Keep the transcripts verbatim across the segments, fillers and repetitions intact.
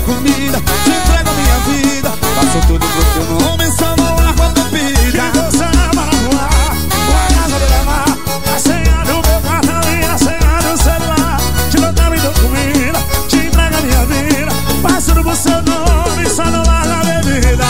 comida, te entrego a minha vida. Faço tudo pro teu nome, só não largo a tua vida. Que você ama na rua, a casa do levar, a senha do meu cartão e a senha do celular. Te dou também dou comida, te entrego a minha vida. Faço tudo pro seu nome, só não largo a bebida.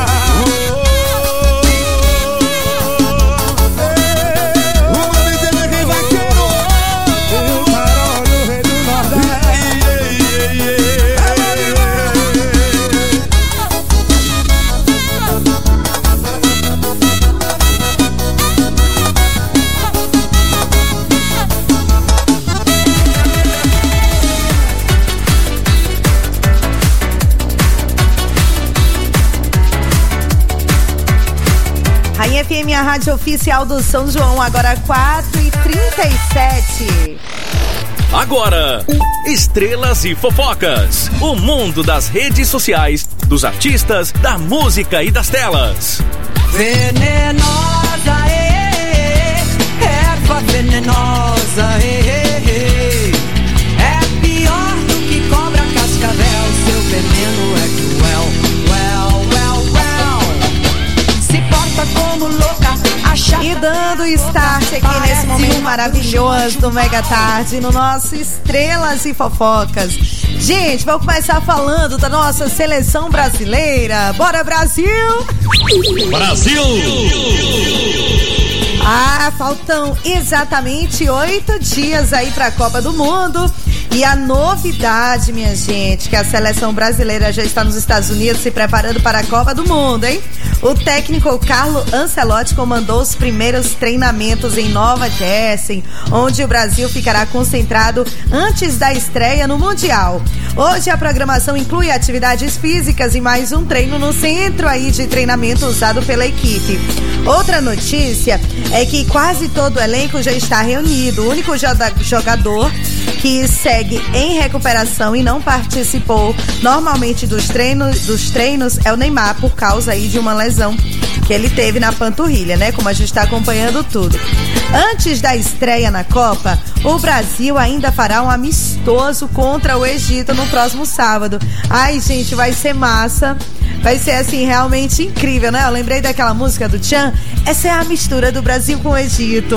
F M, a rádio oficial do São João, agora quatro e trinta e sete. Agora, Estrelas e Fofocas. O mundo das redes sociais, dos artistas, da música e das telas. Venenosa, é, erva venenosa, é, é pior do que cobra cascavel. Seu veneno é cruel, well, well, well. Se porta como louca, achata. E dando start aqui nesse momento maravilhoso do Mega Tarde, no nosso Estrelas e Fofocas. Gente, vamos começar falando da nossa seleção brasileira. Bora, Brasil! Brasil! Ah, faltam exatamente oito dias aí para a Copa do Mundo. E a novidade, minha gente, que a seleção brasileira já está nos Estados Unidos se preparando para a Copa do Mundo, hein? O técnico Carlo Ancelotti comandou os primeiros treinamentos em Nova Jersey, onde o Brasil ficará concentrado antes da estreia no Mundial. Hoje a programação inclui atividades físicas e mais um treino no centro aí de treinamento usado pela equipe. Outra notícia é que quase todo o elenco já está reunido. O único jogador que segue em recuperação e não participou normalmente dos treinos, dos treinos é o Neymar, por causa aí de uma lesão que ele teve na panturrilha, né? Como a gente está acompanhando tudo. Antes da estreia na Copa, o Brasil ainda fará um amistoso contra o Egito no próximo sábado. Ai, gente, vai ser massa. Vai ser, assim, realmente incrível, né? Eu lembrei daquela música do Tchan. Essa é a mistura do Brasil com o Egito.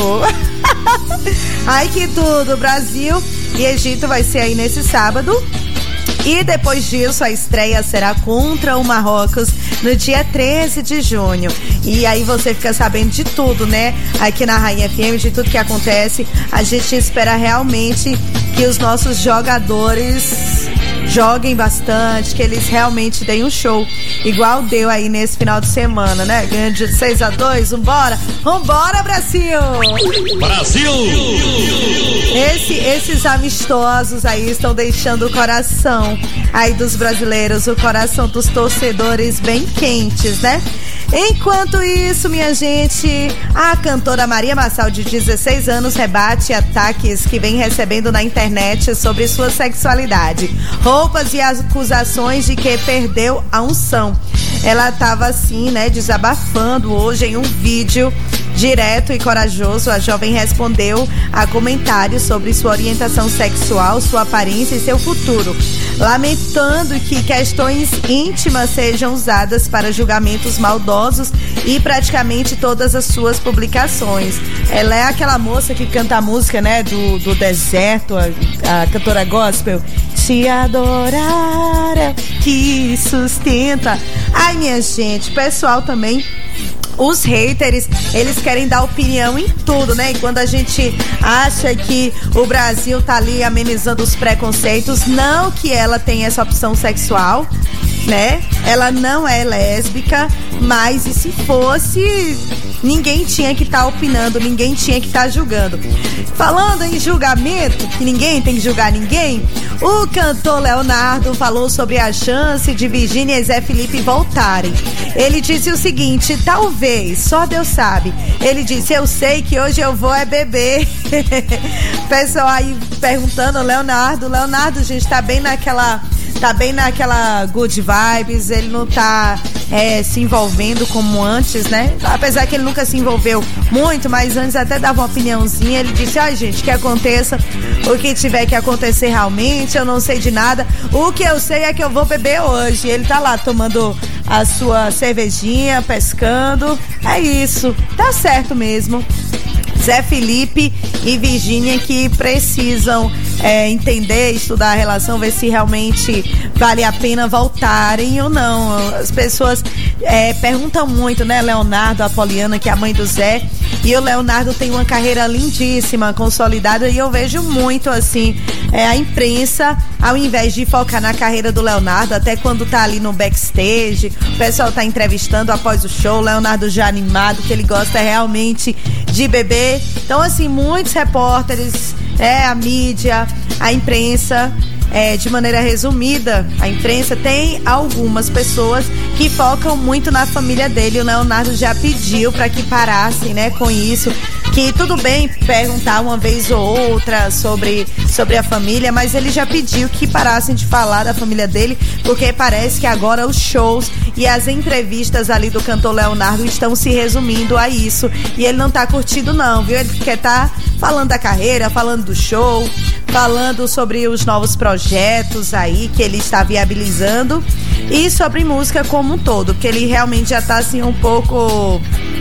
Ai, que tudo. Brasil e Egito vai ser aí nesse sábado. E depois disso, a estreia será contra o Marrocos no dia treze de junho. E aí você fica sabendo de tudo, né? Aqui na Rainha F M, de tudo que acontece. A gente espera realmente que os nossos jogadores joguem bastante, que eles realmente deem um show, igual deu aí nesse final de semana, né? Ganhando de seis a dois, vambora! Vambora, Brasil! Brasil! Esse, esses amistosos aí estão deixando o coração aí dos brasileiros, o coração dos torcedores bem quentes, né? Enquanto isso, minha gente, a cantora Maria Marçal, de dezesseis anos, rebate ataques que vem recebendo na internet sobre sua sexualidade, roupas e acusações de que perdeu a unção. Ela estava assim, né, desabafando hoje em um vídeo direto e corajoso. A jovem respondeu a comentários sobre sua orientação sexual, sua aparência e seu futuro, lamentando que questões íntimas sejam usadas para julgamentos maldosos e praticamente todas as suas publicações. Ela é aquela moça que canta a música, né, do, do deserto, a, a cantora gospel. Te adorar que sustenta. Ai, minha gente, pessoal também, os haters, eles querem dar opinião em tudo, né? E quando a gente acha que o Brasil tá ali amenizando os preconceitos, não que ela tenha essa opção sexual, né? Ela não é lésbica, mas e se fosse, ninguém tinha que estar tá opinando, ninguém tinha que estar tá julgando. Falando em julgamento, que ninguém tem que julgar ninguém, o cantor Leonardo falou sobre a chance de Virgínia e Zé Felipe voltarem. Ele disse o seguinte: talvez, só Deus sabe. Ele disse: eu sei que hoje eu vou é beber. Pessoal aí perguntando, Leonardo, Leonardo, a gente tá bem naquela tá bem naquela good vibes, ele não tá é, se envolvendo como antes, né? Apesar que ele nunca se envolveu muito, mas antes até dava uma opiniãozinha, ele disse, ai, gente, que aconteça o que tiver que acontecer realmente, eu não sei de nada, o que eu sei é que eu vou beber hoje. Ele tá lá tomando a sua cervejinha, pescando, é isso, tá certo mesmo. Zé Felipe e Virgínia que precisam é, entender, estudar a relação, ver se realmente vale a pena voltarem ou não. As pessoas é, perguntam muito, né? Leonardo, a Poliana, que é a mãe do Zé, e o Leonardo tem uma carreira lindíssima, consolidada, e eu vejo muito assim, é, a imprensa, ao invés de focar na carreira do Leonardo, até quando tá ali no backstage, o pessoal tá entrevistando após o show, o Leonardo já animado, que ele gosta realmente de beber. Então, assim, muitos repórteres, é, a mídia, a imprensa, é, de maneira resumida, a imprensa tem algumas pessoas que focam muito na família dele. O Leonardo já pediu para que parassem, né, com isso, que tudo bem perguntar uma vez ou outra sobre, sobre a família, mas ele já pediu que parassem de falar da família dele, porque parece que agora os shows e as entrevistas ali do cantor Leonardo estão se resumindo a isso, e ele não tá curtindo não, viu? Ele quer tá falando da carreira, falando do show, falando sobre os novos projetos aí que ele está viabilizando e sobre música como um todo, porque ele realmente já tá assim um pouco,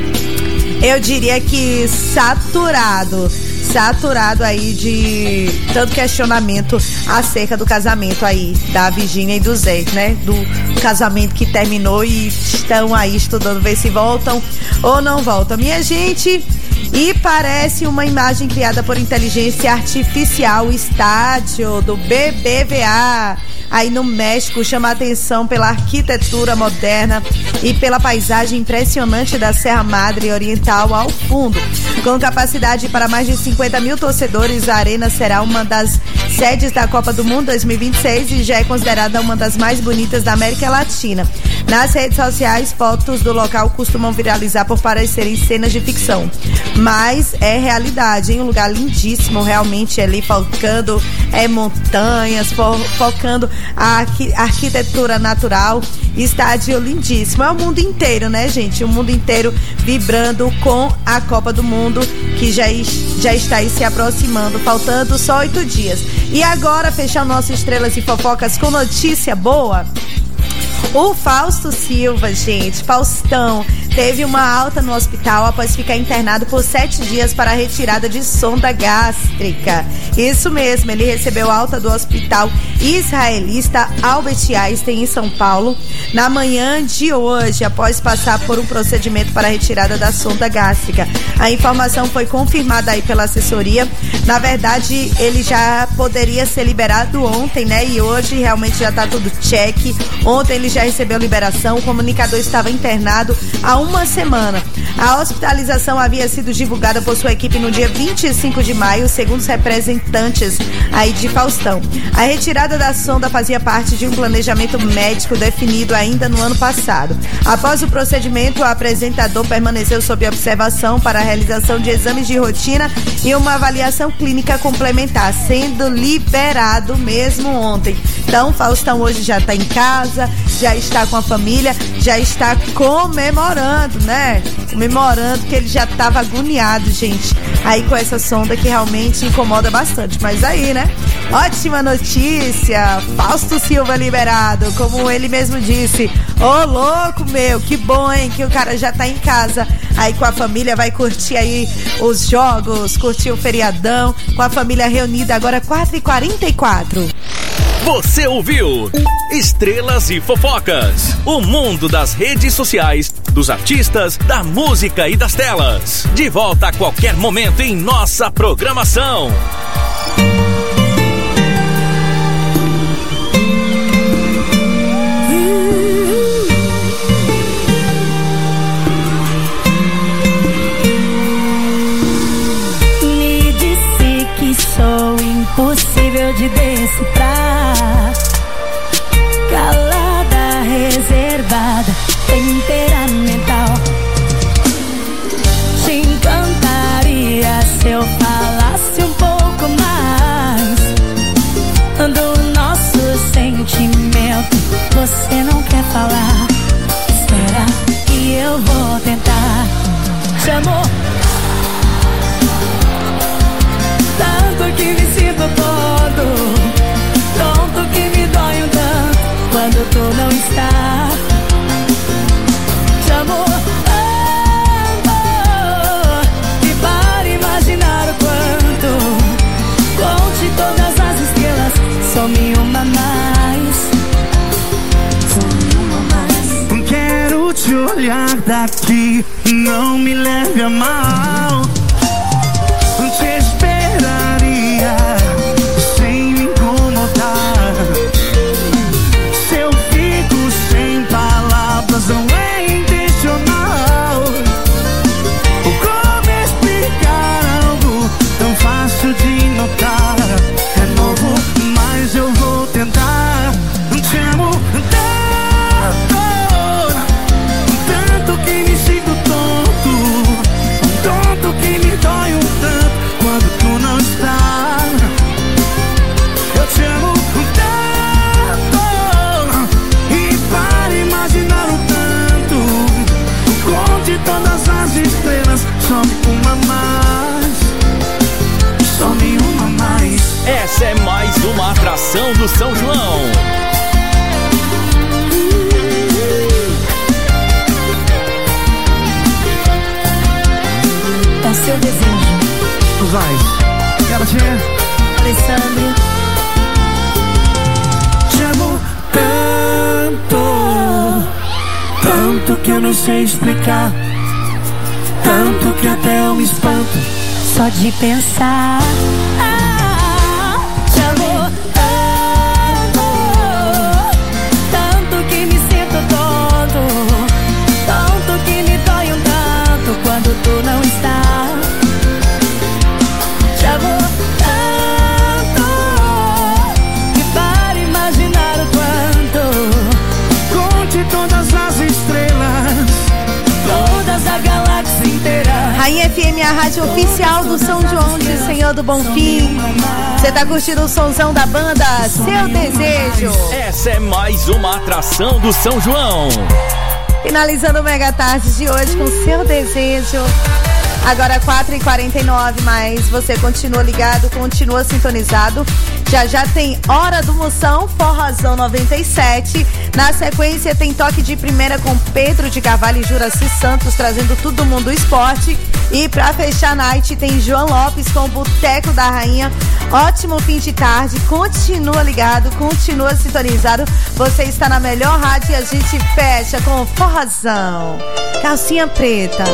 eu diria que saturado, saturado aí de tanto questionamento acerca do casamento aí da Virgínia e do Zé, né? Do casamento que terminou e estão aí estudando ver se voltam ou não voltam. Minha gente, e parece uma imagem criada por inteligência artificial, o estádio do B B V A aí no México chama a atenção pela arquitetura moderna e pela paisagem impressionante da Serra Madre Oriental ao fundo. Com capacidade para mais de cinquenta mil torcedores, a arena será uma das sedes da Copa do Mundo dois mil e vinte e seis e já é considerada uma das mais bonitas da América Latina. Nas redes sociais, fotos do local costumam viralizar por parecerem cenas de ficção, mas é realidade, hein? Um lugar lindíssimo, realmente ali focando é, montanhas, fo focando a arqui arquitetura natural, estádio lindíssimo. É o mundo inteiro, né, gente? O mundo inteiro vibrando com a Copa do Mundo, que já, já está aí se aproximando, faltando só oito dias. E agora, fechar o nosso Estrelas e Fofocas com notícia boa. O Fausto Silva, gente, Faustão, teve uma alta no hospital após ficar internado por sete dias para a retirada de sonda gástrica. Isso mesmo, ele recebeu alta do hospital israelita Albert Einstein, em São Paulo, na manhã de hoje, após passar por um procedimento para a retirada da sonda gástrica. A informação foi confirmada aí pela assessoria. Na verdade, ele já poderia ser liberado ontem, né? E hoje realmente já tá tudo check. Ontem ele já recebeu liberação, o comunicador estava internado há uma semana. A hospitalização havia sido divulgada por sua equipe no dia vinte e cinco de maio, segundo os representantes aí de Faustão. A retirada da sonda fazia parte de um planejamento médico definido ainda no ano passado. Após o procedimento, o apresentador permaneceu sob observação para a realização de exames de rotina e uma avaliação clínica complementar, sendo liberado mesmo ontem. Então, Faustão hoje já está em casa, já está com a família, já está comemorando, né? Comemorando que ele já estava agoniado, gente, aí com essa sonda que realmente incomoda bastante. Mas aí, né? Ótima notícia! Fausto Silva liberado, como ele mesmo disse. Ô, louco, meu, que bom, hein? Que o cara já tá em casa, aí com a família, vai curtir aí os jogos, curtir o feriadão, com a família reunida agora quatro e quarenta e quatro. Você ouviu Estrelas e Fofocas, o mundo das redes sociais, dos artistas, da música e das telas. De volta a qualquer momento em nossa programação. Me disse que sou impossível de decifrar, calada, reservada, temperamental. Te encantaria se eu falasse um pouco mais. quando tu não está. Te amo tanto que para imaginar o quanto. Conte todas as estrelas, some uma mais. Some uma mais. Quero te olhar daqui, não me leve a mal. Te esperaria sem me incomodar. Se eu fico sem palavras, não é intencional. Como explicar algo tão fácil de notar? É novo, mas eu vou tentar. Te amo tanto, tanto que me sinto tonto, tonto que me dói um tanto quando tu não está. Eu te amo tanto e para imaginar o tanto, conte todas as estrelas, some uma mais, some uma mais. Essa é mais uma atração do São João. É o seu desejo. Vai, quero te Alessandro. Te amo tanto, tanto que eu não sei explicar, tanto que até eu me espanto Só de pensar. Ah, te amo tanto, tanto que me sinto tonto, tanto que me dói um tanto quando tu não está. Te amo tanto que para imaginar o quanto. conte todas as estrelas, Todas a galáxia inteira. Rainha F M, a rádio oficial do São João de Senhor do Bonfim. Você tá curtindo o sonzão da banda Seu Desejo. Essa é mais uma atração do São João. Finalizando o Mega Tarde de hoje com Seu Desejo. Agora quatro e quarenta e nove, mas você continua ligado, continua sintonizado. Já já tem Hora do Moção, Forrozão noventa e sete. Na sequência tem Toque de Primeira com Pedro de Carvalho e Juraci Santos, trazendo tudo do mundo do esporte. E pra fechar a night tem João Lopes com o Boteco da Rainha. Ótimo fim de tarde, continua ligado, continua sintonizado. Você está na melhor rádio e a gente fecha com Forrozão, Calcinha Preta.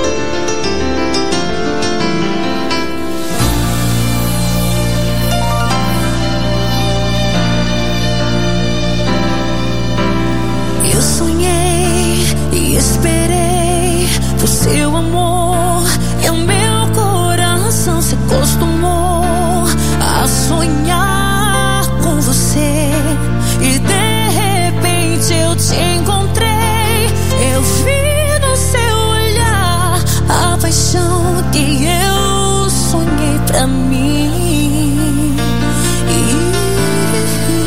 Eu sonhei e esperei por seu amor, e o meu coração se acostumou a sonhar com você. E de repente eu te encontrei, eu vi no seu olhar a paixão que eu sonhei pra mim. E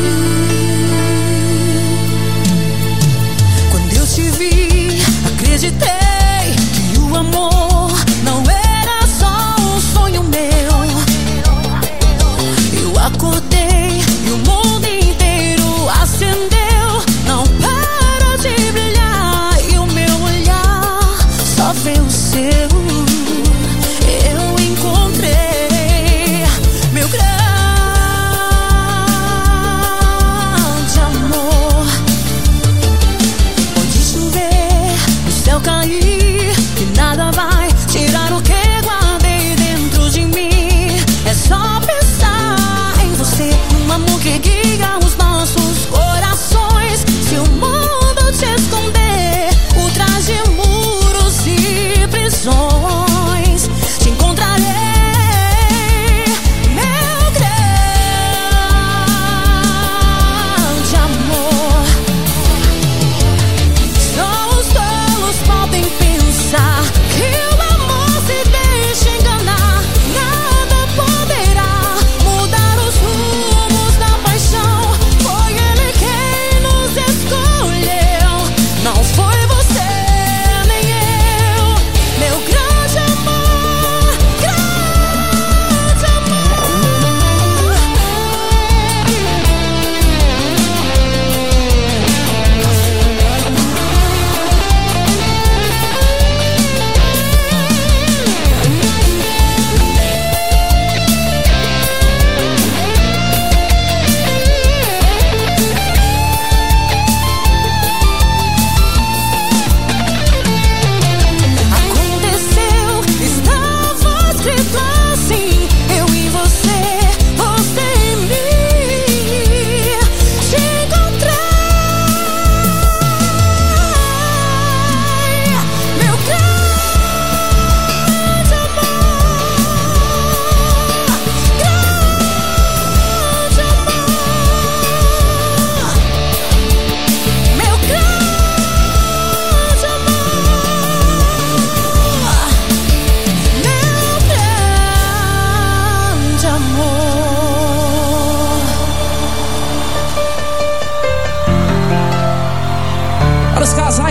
quando eu te vi, acreditei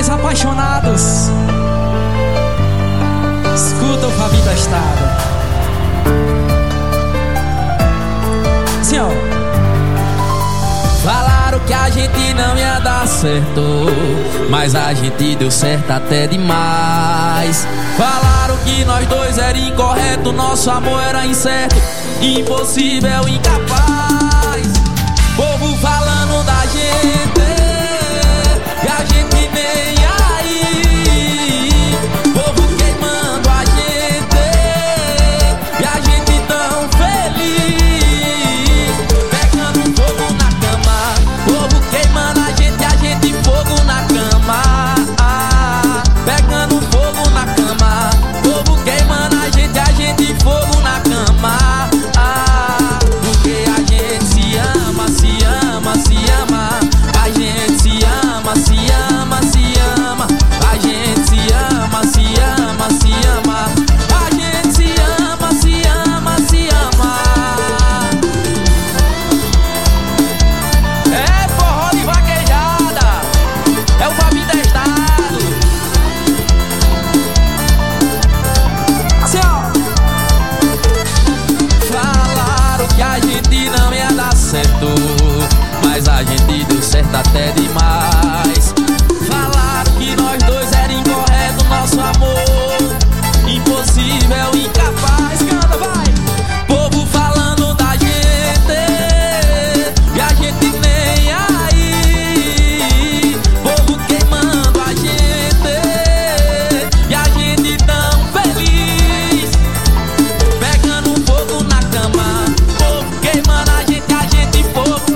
mais apaixonados. Escuta o Fabinho da Estrada. Assim, ó. Falaram que a gente não ia dar certo, mas a gente deu certo até demais. Falaram que nós dois era incorreto, nosso amor era incerto, impossível, incapaz. Povo falando da gente e a gente nem aí. Povo queimando a gente e a gente tão feliz. Pegando fogo na cama, povo queimando a gente, a gente fogo na cama. Pegando fogo na cama, povo queimando a gente, a gente fogo na cama. Porque a gente se ama, se ama, se ama. A gente se ama, se ama, se ama. A gente se ama, se ama, se ama. A gente se ama, se ama, se ama. É forró de vaquejada, é o Fabinho da Estado. Assim, ó. Falaram que a gente não ia dar certo, mas a gente deu certo até demais. Falaram que nós dois era incorreto, nosso amor impossível, incapaz. Canta, vai! Povo falando da gente e a gente nem aí. Povo queimando a gente e a gente tão feliz. Pegando fogo na cama, povo queimando a gente, a gente fogo.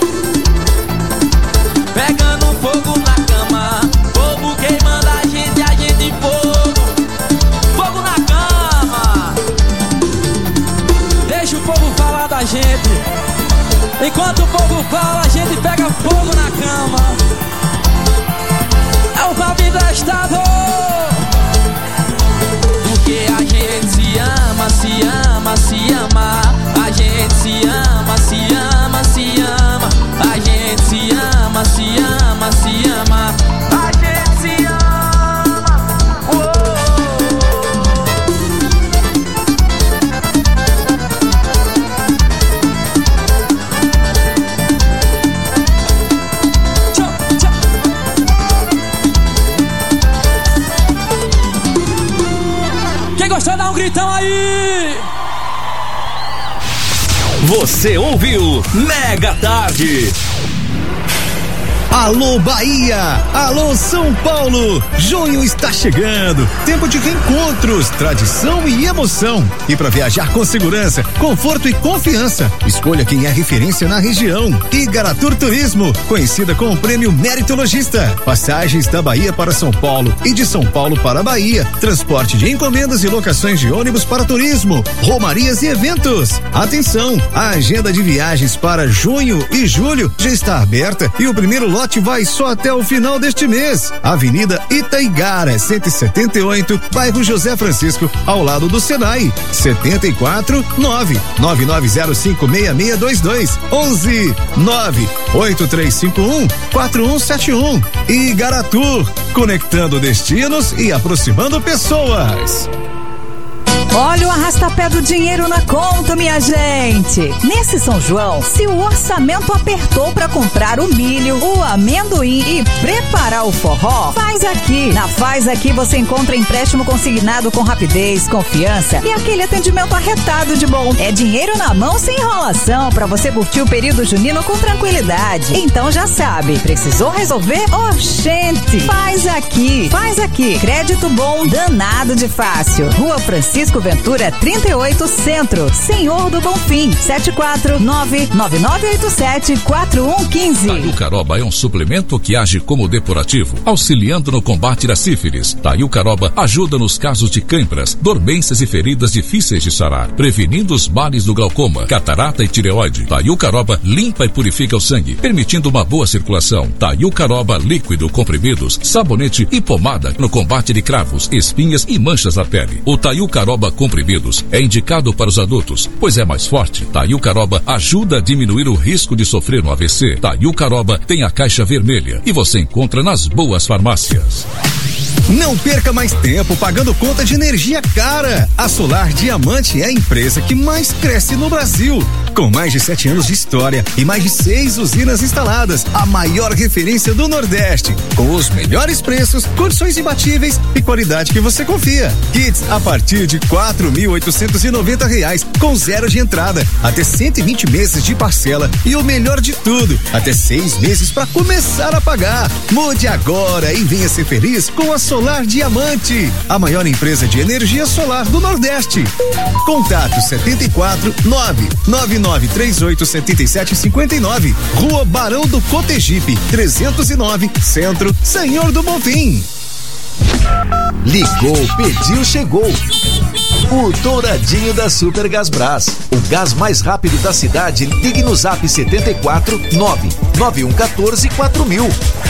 Pegando fogo na cama, povo queimando a gente, a gente fogo. Fogo na cama. Deixa o povo falar da gente. Enquanto o povo fala, a gente pega fogo na cama. É o Fabinho da Estado. Porque a gente se ama, se ama, se ama. A gente se ama, se ama, se ama. A gente se ama, se ama, se ama. A gente se ama. Uou. Tchau, tchau. Quem gostou, dá um gritão aí. Você ouviu Mega Tarde. Alô Bahia, alô São Paulo, junho está chegando, tempo de reencontros, tradição e emoção. E para viajar com segurança, conforto e confiança, escolha quem é referência na região. Igaratur Turismo, conhecida com o prêmio Meritologista. Passagens da Bahia para São Paulo e de São Paulo para Bahia, transporte de encomendas e locações de ônibus para turismo, romarias e eventos. Atenção, a agenda de viagens para junho e julho já está aberta e o primeiro lote vai só até o final deste mês. Avenida Itaigara, cento e setenta e oito, bairro José Francisco, ao lado do Senai. setenta e quatro, nove nove nove zero cinco seis seis dois dois, onze nove oito três cinco um quatro um sete um. Igaratur, conectando destinos e aproximando pessoas. Olha o arrastapé do dinheiro na conta, minha gente. Nesse São João, se o orçamento apertou para comprar o milho, o amendoim e preparar o forró, faz aqui. Na Faz Aqui você encontra empréstimo consignado com rapidez, confiança e aquele atendimento arretado de bom. É dinheiro na mão sem enrolação para você curtir o período junino com tranquilidade. Então já sabe, precisou resolver? Oxente! Faz Aqui. Faz Aqui. Crédito bom danado de fácil. Rua Francisco Ventura trinta e oito Centro, Senhor do Bonfim, sete quatro nove nove nove oito sete quatro um um cinco. Taiucaroba é um suplemento que age como depurativo, auxiliando no combate da sífilis. Taiucaroba ajuda nos casos de câimbras, dormências e feridas difíceis de sarar, prevenindo os males do glaucoma, catarata e tireoide. Taiucaroba limpa e purifica o sangue, permitindo uma boa circulação. Taiucaroba líquido, comprimidos, sabonete e pomada no combate de cravos, espinhas e manchas na pele. O Taiucaroba Caroba Comprimidos é indicado para os adultos, pois é mais forte. Taiu Caroba ajuda a diminuir o risco de sofrer um A V C. Taiu Caroba tem a caixa vermelha e você encontra nas boas farmácias. Não perca mais tempo pagando conta de energia cara. A Solar Diamante é a empresa que mais cresce no Brasil. Com mais de sete anos de história e mais de seis usinas instaladas, a maior referência do Nordeste. Com os melhores preços, condições imbatíveis e qualidade que você confia. Kits a partir de quatro mil oitocentos e noventa reais, com zero de entrada, até cento e vinte meses de parcela e o melhor de tudo, até seis meses para começar a pagar. Mude agora e venha ser feliz com a Solar Diamante, a maior empresa de energia solar do Nordeste. Contato setenta e quatro, nove nove nove três oito sete sete cinco nove, Rua Barão do Cotegipe, trezentos e nove, Centro, Senhor do Bonfim. Ligou, pediu, chegou. O Douradinho da Super Gasbras. O gás mais rápido da cidade. Ligue no zap setenta e quatro, nove nove um um quatro quatro mil.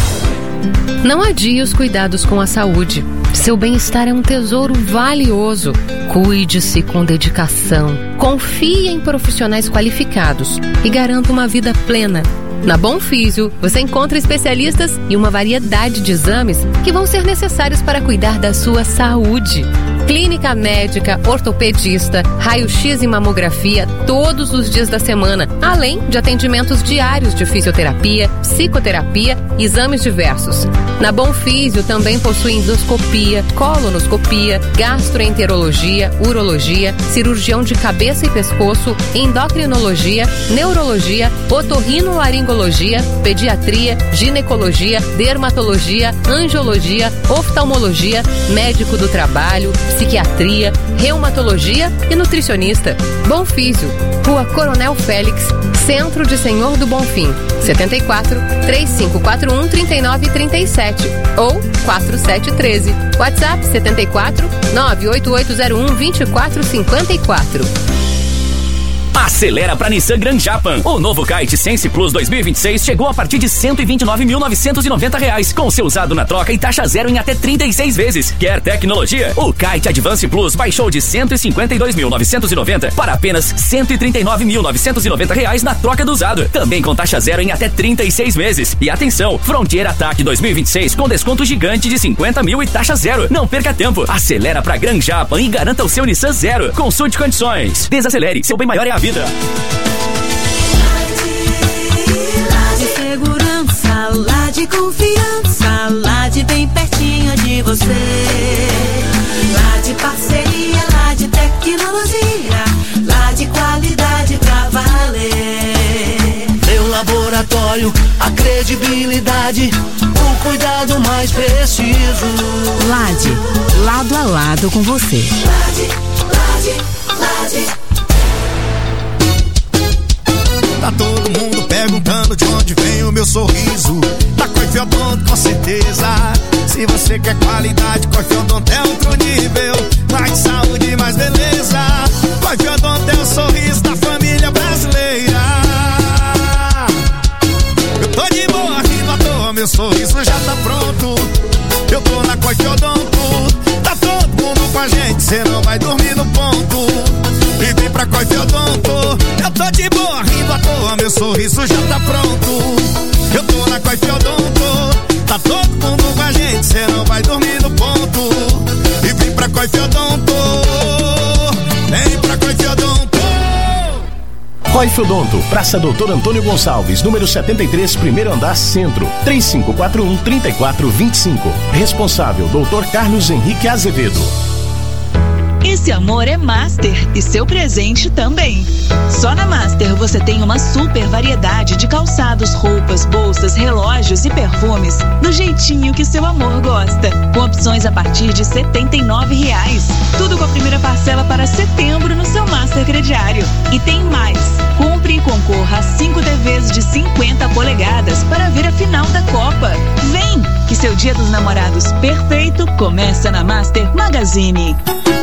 Não adie os cuidados com a saúde. Seu bem-estar é um tesouro valioso. Cuide-se com dedicação. Confie em profissionais qualificados e garanta uma vida plena. Na Bom Físio, você encontra especialistas e uma variedade de exames que vão ser necessários para cuidar da sua saúde. Clínica médica, ortopedista, raio-x e mamografia todos os dias da semana, além de atendimentos diários de fisioterapia, psicoterapia e exames diversos. Na Bom Físio também possui endoscopia, colonoscopia, gastroenterologia, urologia, cirurgião de cabeça e pescoço, endocrinologia, neurologia, otorrinolaringologia, pediatria, ginecologia, dermatologia, angiologia, oftalmologia, médico do trabalho, psiquiatria, reumatologia e nutricionista. Bom Físio, Rua Coronel Félix, Centro de Senhor do Bonfim, setenta e quatro, três cinco quatro um, trinta e nove trinta e sete ou quatro sete um três. WhatsApp setenta e quatro, nove oito oito zero um, dois quatro cinco quatro. Acelera pra Nissan Gran Japan. O novo Kite Sense Plus dois mil e vinte e seis chegou a partir de cento e vinte e nove mil novecentos e noventa reais, com seu usado na troca e taxa zero em até trinta e seis vezes. Quer tecnologia? O Kite Advance Plus baixou de cento e cinquenta e dois mil novecentos e noventa para apenas cento e trinta e nove mil novecentos e noventa reais na troca do usado. Também com taxa zero em até trinta e seis vezes. E atenção, Frontier Attack dois mil e vinte e seis com desconto gigante de cinquenta mil e taxa zero. Não perca tempo. Acelera pra Gran Japan e garanta o seu Nissan Zero. Consulte condições. Desacelere. Seu bem maior é a vida. Lá de segurança, lá de confiança, lá de bem pertinho de você. Lá de parceria, lá de tecnologia, lá de qualidade pra valer. Meu laboratório, a credibilidade, o cuidado mais preciso. Lade, lado a lado com você. Lade, Lade, Lade. Tá todo mundo perguntando de onde vem o meu sorriso. Da Coife Odonto, com certeza. Se você quer qualidade, Coife Odonto é outro nível. Mais saúde, mais beleza. Coife Odonto é o sorriso da família brasileira. Eu tô de boa, rindo à toa, meu sorriso já tá pronto. Eu tô na Coife Odonto. Tá todo mundo com a gente, cê não vai dormir no ponto. E vem pra Coife Odonto. Eu tô de boa, rindo à toa, meu sorriso já tá pronto. Eu tô na Coife Odonto. Tá todo mundo com a gente, cê não vai dormir no ponto. E vem pra Coife Odonto. Vem pra Coife Odonto. Coife Odonto, Praça Doutor Antônio Gonçalves, número setenta e três, primeiro andar, Centro, três cinco quatro um, três quatro dois cinco. Responsável, doutor Carlos Henrique Azevedo. Esse amor é Master e seu presente também. Só na Master você tem uma super variedade de calçados, roupas, bolsas, relógios e perfumes do jeitinho que seu amor gosta, com opções a partir de setenta e nove reais. Tudo com a primeira parcela para setembro no seu Master crediário. E tem mais. Compre e concorra a cinco T Vs de cinquenta polegadas para ver a final da Copa. Vem, que seu Dia dos Namorados perfeito começa na Master Magazine.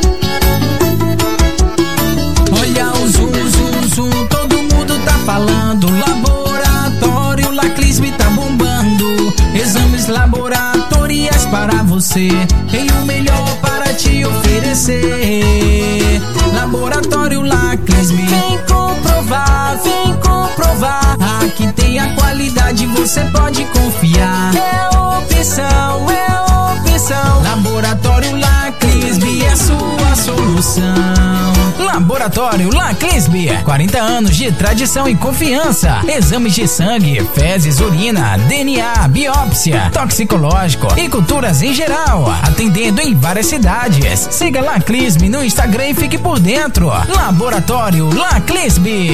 Olha o zoom, zoom, zoom, todo mundo tá falando. Laboratório Laclisme tá bombando. Exames laboratoriais para você. você, tem o melhor para te oferecer. Laboratório Laclisme, vem comprovar, vem comprovar. Aqui tem a qualidade, você pode confiar. É opção, é opção. Laboratório Laclisme é sua solução. Laboratório Laclisme, quarenta anos de tradição e confiança. Exames de sangue, fezes, urina, D N A, biópsia, toxicológico e culturas em geral. Atendendo em várias cidades. Siga Laclisme no Instagram e fique por dentro. Laboratório Laclisme.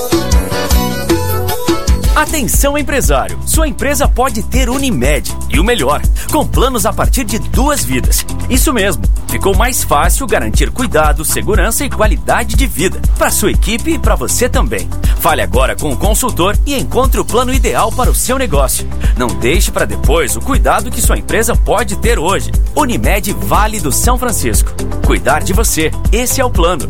Atenção, empresário! Sua empresa pode ter Unimed. E o melhor, com planos a partir de duas vidas. Isso mesmo, ficou mais fácil garantir cuidado, segurança e qualidade de vida para sua equipe e para você também. Fale agora com o consultor e encontre o plano ideal para o seu negócio. Não deixe para depois o cuidado que sua empresa pode ter hoje. Unimed Vale do São Francisco. Cuidar de você, esse é o plano.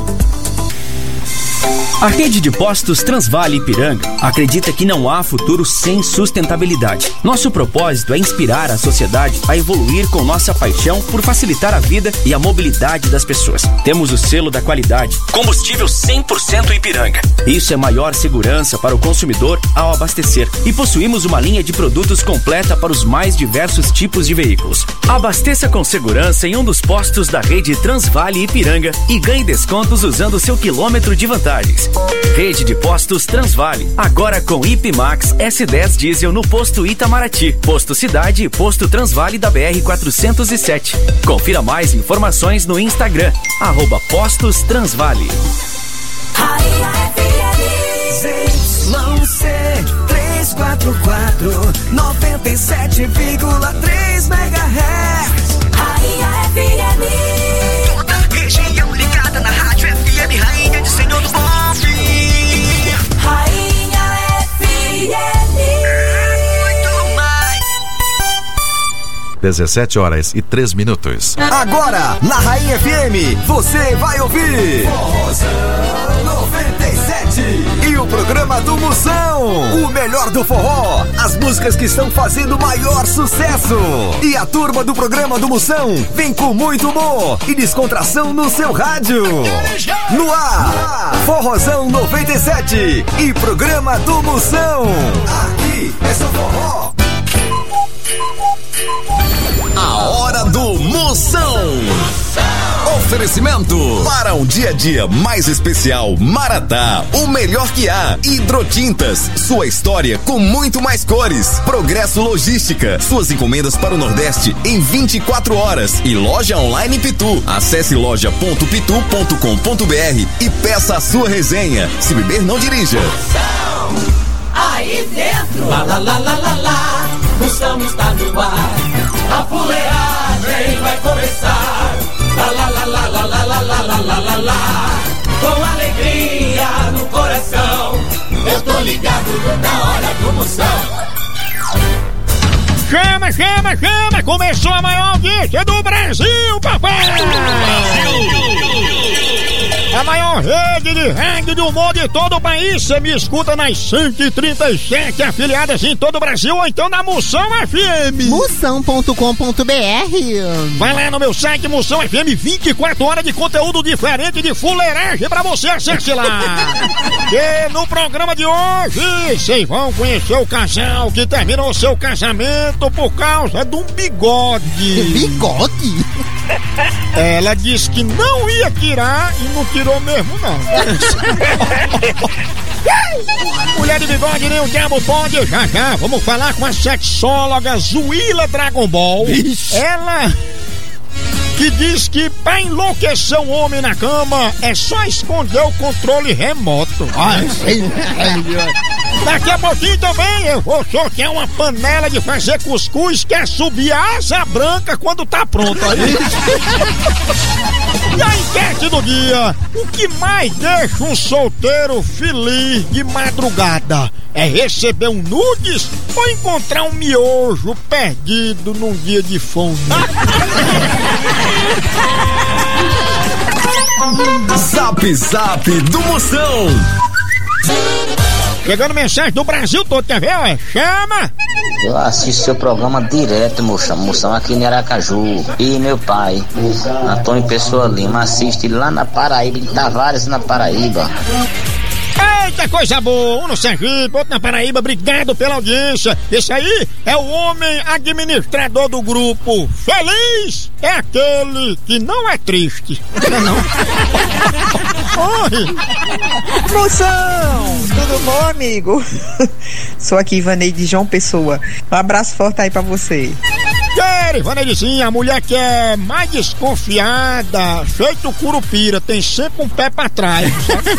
A rede de postos Transvale Ipiranga acredita que não há futuro sem sustentabilidade. Nosso propósito é inspirar a sociedade a evoluir com nossa paixão por facilitar a vida e a mobilidade das pessoas. Temos o selo da qualidade, combustível cem por cento Ipiranga. Isso é maior segurança para o consumidor ao abastecer. E possuímos uma linha de produtos completa para os mais diversos tipos de veículos. Abasteça com segurança em um dos postos da rede Transvale Ipiranga e ganhe descontos usando seu quilômetro de vantagem. Rede de postos Transvale, agora com I P Max S dez Diesel no posto Itamaraty, posto Cidade e posto Transvale da B R quatrocentos e sete. Confira mais informações no Instagram, arroba Postos Transvale. Z C trezentos e quarenta e quatro, noventa e sete vírgula três megahertz. Rainha F M. Toda a região ligada na rádio F M, Rainha de Senhor do Bom Fim. Rainha F M. Muito mais. dezessete horas e três minutos. Agora, na Rainha F M, você vai ouvir Forrozão noventa e sete e o programa do Moção, o melhor do forró, as músicas que estão fazendo maior sucesso. E a turma do programa do Moção vem com muito humor e descontração no seu rádio. No ar, Forrozão noventa e sete e programa do Moção. Aqui é só forró. A hora do Moção. Oferecimento para um dia a dia mais especial. Maratá, o melhor que há. Hidrotintas, sua história com muito mais cores. Progresso Logística, suas encomendas para o Nordeste em vinte e quatro horas. E loja online Pitu. Acesse loja ponto pitu ponto com ponto br e peça a sua resenha. Se beber, não dirija. Aí dentro, lá lá lá lá lá lá, Moção está no ar. A fuleagem vai começar. Lá lá lá lá lá lá lá lá lá lá lá lá. Com alegria no coração, eu tô ligado na hora do Moção. Chama, chama, chama! Começou a maior audiência do Brasil, papai! A maior rede de rádio do humor de todo o país. Você me escuta nas cento e trinta e sete afiliadas em todo o Brasil ou então na Moção F M. Moção ponto com ponto br. Vai lá no meu site Moção F M, vinte e quatro horas de conteúdo diferente de fuleiragem pra você, acesse lá. E no programa de hoje, vocês vão conhecer o casal que terminou seu casamento por causa de um bigode. Bigode? Ela disse que não ia tirar e não tirou mesmo, não. Mulher de bigode nem o diabo pode. Já já vamos falar com a sexóloga Zuila Dragon Ball. Ixi. Ela que diz que pra enlouquecer um homem na cama é só esconder o controle remoto. Ai, sim. Daqui a pouquinho também eu vou sortear uma panela de fazer cuscuz que é subir a asa branca quando tá pronta. E a enquete do dia: o que mais deixa um solteiro feliz de madrugada? É receber um nudes ou encontrar um miojo perdido num dia de fome? Zap Zap do Moção. Chegando mensagem do Brasil todo, quer ver? Ué? Chama! Eu assisto seu programa direto, moção, moção aqui em Aracaju. E meu pai, Antônio Pessoa Lima, assiste lá na Paraíba, em Tavares, na Paraíba. Eita, coisa boa! Um no Sergipe, outro na Paraíba. Obrigado pela audiência. Esse aí é o homem administrador do grupo. Feliz é aquele que não é triste. Não, não. Oi! Moção! Tudo bom, amigo? Sou aqui, Ivaneide de João Pessoa. Um abraço forte aí pra você. Quero, Ivaneidezinha, a mulher que é mais desconfiada, feito curupira, tem sempre um pé pra trás.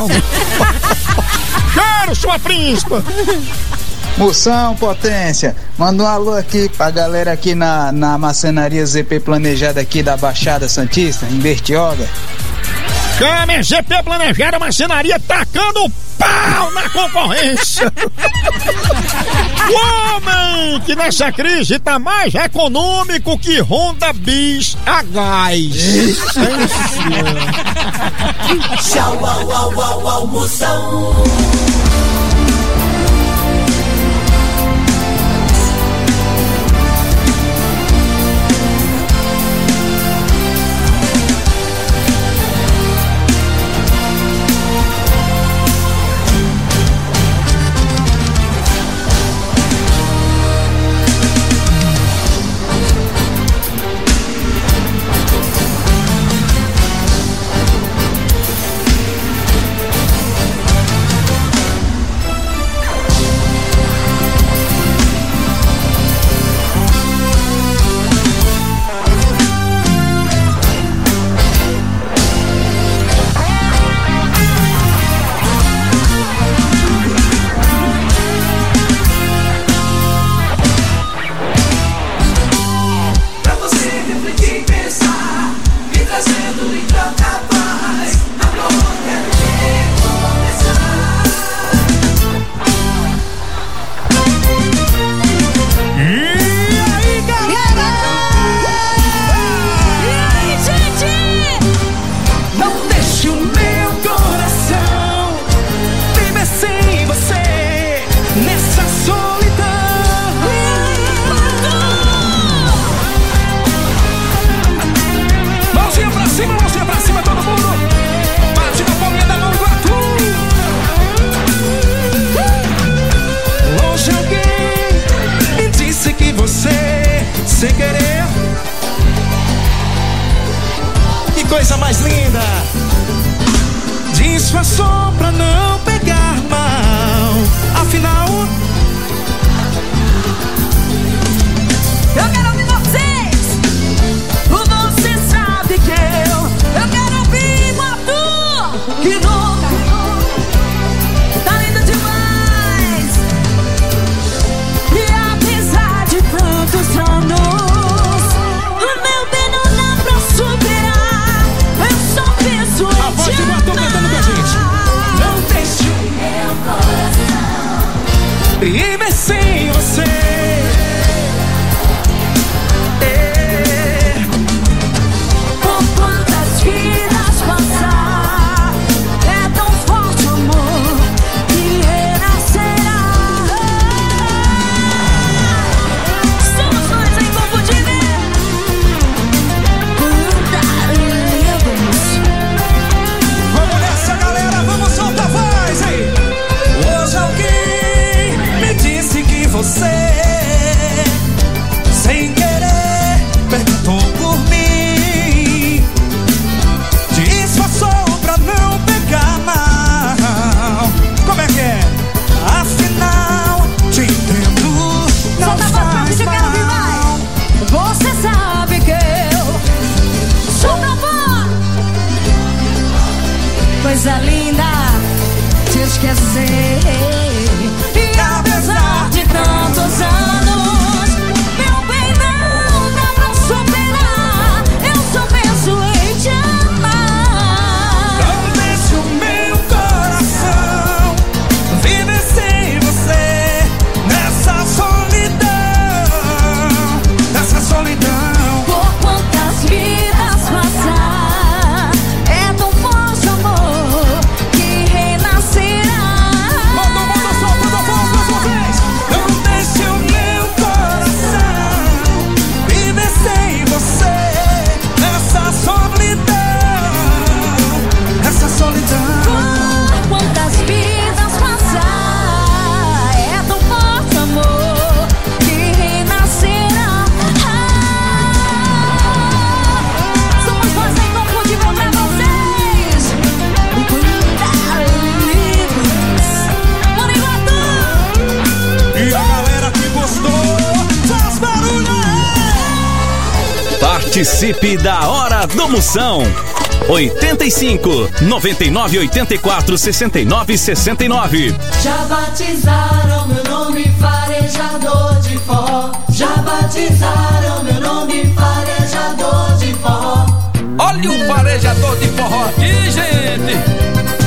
Quero, sua príncipa! Moção, potência, manda um alô aqui pra galera aqui na, na macenaria Z P Planejada aqui da Baixada Santista, em Bertioga. Chama Z P Planejada Macenaria tacando pau na concorrência. O homem que nessa crise tá mais econômico que Honda Bis a gás. Tchau, au, au, au, au, Moção. Sem querer. Que coisa mais linda. Disfarçou pra não pegar mal. Afinal, eu quero ouvir vocês. Você sabe que eu Eu quero ouvir o Arthur, que nunca tá lindo demais. E apesar de tantos anos, o meu bem não dá pra superar. Eu só penso em a voz te do Arthur cantando com a gente. Não deixe Participe da Hora do Moção. oitenta e cinco, noventa e nove, oitenta e quatro, sessenta e nove, sessenta e nove. Já batizaram meu nome, farejador de forró. Já batizaram meu nome, farejador de forró. Olha o farejador de forró aqui, gente.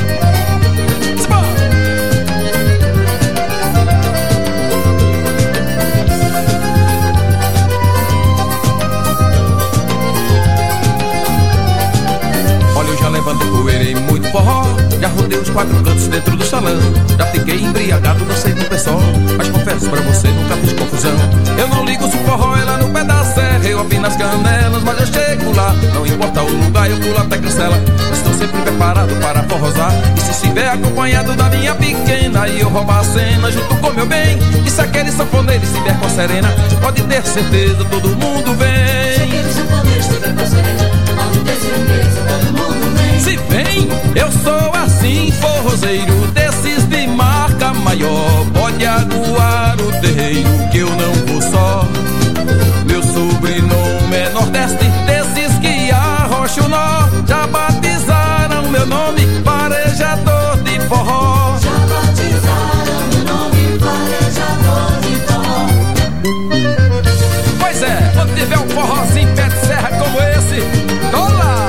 Levantei poeira e muito forró. Já rodei os quatro cantos dentro do salão. Já fiquei embriagado, dancei no pé só. Mas confesso pra você, nunca fiz confusão. Eu não ligo se o forró é lá no pé da serra. Eu apino as canelas, mas eu chego lá. Não importa o lugar, eu pulo até cancela. Estou sempre preparado para forrosar. E se estiver acompanhado da minha pequena, e eu roubar a cena junto com meu bem. E se aquele sanfoneiro estiver com a serena, pode ter certeza, todo mundo vem. Se aquele sanfoneiro estiver com a serena, pode ter certeza, todo mundo vem. Se vem, eu sou assim, forrozeiro desses de marca maior. Pode aguar o terreiro que eu não vou só. Meu sobrenome é Nordeste, desses que arrocha o nó. Já batizaram meu nome, farejador de forró. Já batizaram meu nome, farejador de forró. Pois é, quando tiver um forrozinho pé de serra como esse, tô lá.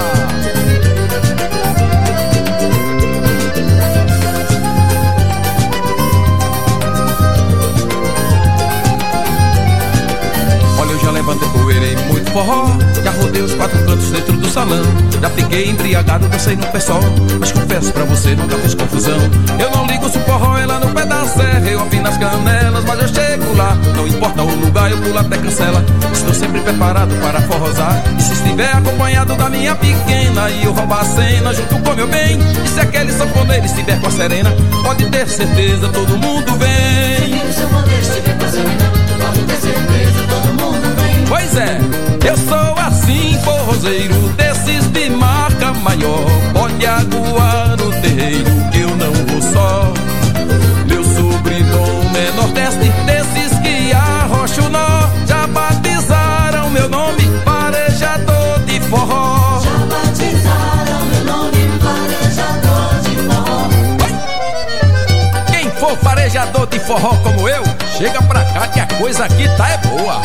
Já levantei poeira e muito forró. Já rodei os quatro cantos dentro do salão. Já fiquei embriagado, dancei no pé só. Mas confesso pra você, nunca fiz confusão. Eu não ligo se o forró é lá no pé da serra. Eu apino as canelas, mas eu chego lá. Não importa o lugar, eu pulo até cancela. Estou sempre preparado para forrosar. E se estiver acompanhado da minha pequena, e eu roubar a cena junto com meu bem. E se aquele sanfoneiro estiver com a serena, pode ter certeza, todo mundo vem. Se aquele sanfoneiro estiver com a serena, pode ter certeza, todo mundo vem. Pois é, eu sou assim, forrozeiro desses de marca maior. Pode aguar o terreiro que eu não vou só. Meu sobrenome é Nordeste, desses que arrocha o nó. Já batizaram meu nome, farejador de forró. Já batizaram meu nome, farejador de forró. Oi? Quem for farejador de forró como eu, chega pra cá que a coisa aqui tá é boa.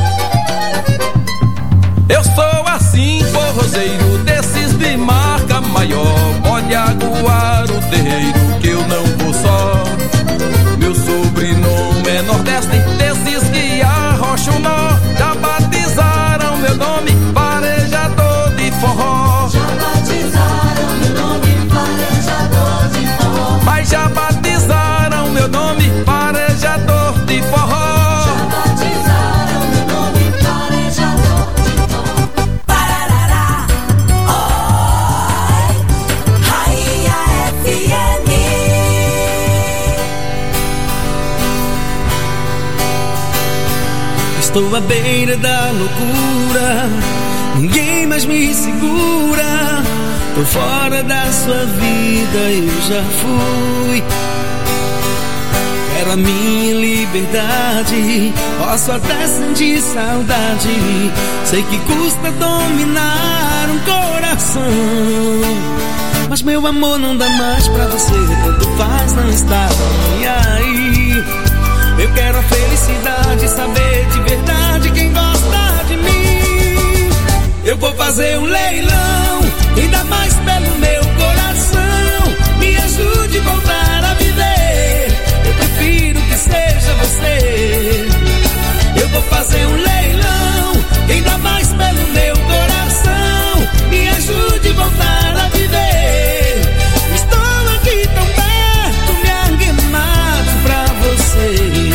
Eu sou assim, forrozeiro desses de marca maior. Pode aguar o terreiro que eu não vou só. Meu sobrenome é Nordeste, desses que arrocha o nó. Já batizaram meu nome, farejador de forró. Já batizaram meu nome, farejador de forró. Mas já batizaram meu nome, farejador de forró. Estou à beira da loucura, ninguém mais me segura. Tô fora da sua vida, eu já fui. Quero a minha liberdade, posso até sentir saudade. Sei que custa dominar um coração, mas meu amor não dá mais pra você. Tanto faz, não está nem aí. Eu quero a felicidade, saber de verdade quem gosta de mim. Eu vou fazer um leilão, ainda mais pelo meu coração. Me ajude a voltar a viver, eu prefiro que seja você. Eu vou fazer um leilão, ainda mais pelo meu coração. Me ajude a voltar a viver. Estou aqui tão perto, me arremato pra você.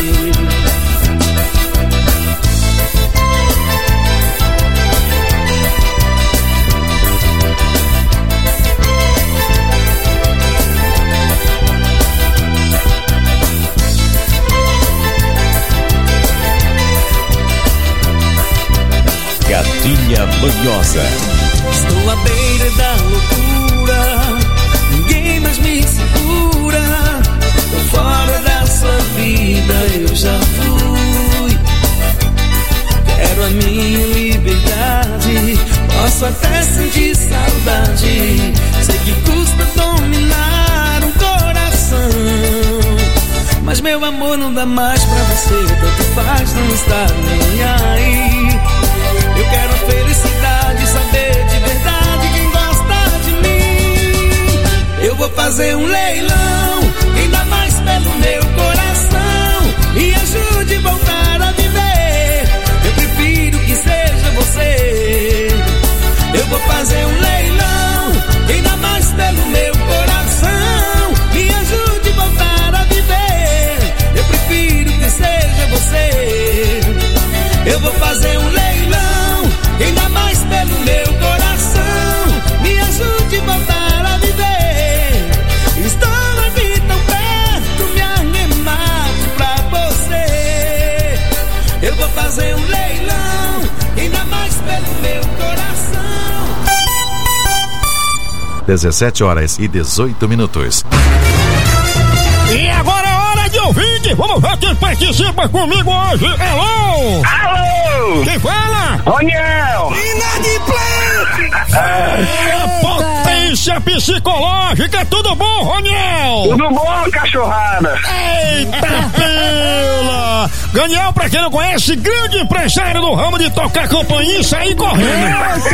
Gatinha Manhosa. Estou à beira da loucura, ninguém mais me segura. Tô fora da sua vida, eu já fui. Quero a minha liberdade, Posso até sentir saudade, sei que custa dominar um coração, mas meu amor não dá mais pra você, tanto faz não estar nem aí. Eu quero a felicidade, saber de verdade quem gosta de mim. Eu vou fazer um leilão, quem dá mais pelo meu coração, me ajude a voltar a viver. Eu prefiro que seja você. Eu vou fazer um leilão, quem dá mais pelo meu coração, me ajude a voltar a viver. Eu prefiro que seja você. Eu vou fazer um leilão, quem dá mais pelo meu coração, me ajude a voltar a viver. Estou aqui tão perto, me arremate pra você. Eu vou fazer um leilão, quem dá mais pelo meu coração. dezessete horas e dezoito minutos. E agora é hora de ouvinte. Vamos ver quem participa comigo hoje. Alô? Alô? Quem fala? Roniel! Inadimplente! É, potência psicológica. Tudo bom, Roniel? Tudo bom, cachorrada? Eita pila! Daniel, pra quem não conhece, grande empresário do ramo de tocar campainha e sair correndo.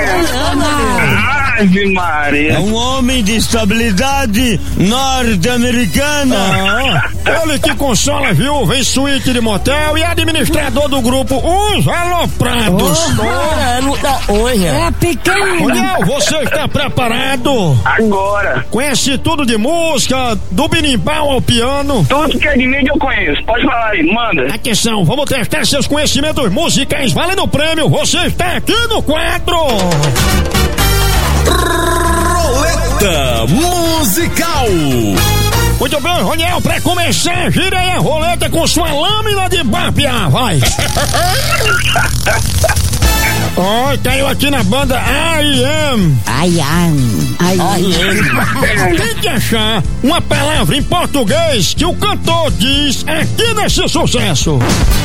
Ave Maria! É um homem de estabilidade norte-americana. Ah, ele que consola viúva em suíte de motel e administrador do grupo Os Aloprados. Oh, é pequeno. Daniel, você está preparado? Agora. Conhece tudo de música, do berimbau ao piano? Tudo que é de mídia eu conheço. Pode falar aí, manda. Atenção, vamos testar seus conhecimentos musicais. Valendo o prêmio, você está aqui no quadro. Roleta musical. Muito bem, Roniel, pra começar, gira aí a roleta com sua lâmina de barbear, vai. Ó, oh, caiu aqui na banda I Am. I Am. I Am. Tem que achar uma palavra em português que o cantor diz aqui nesse sucesso.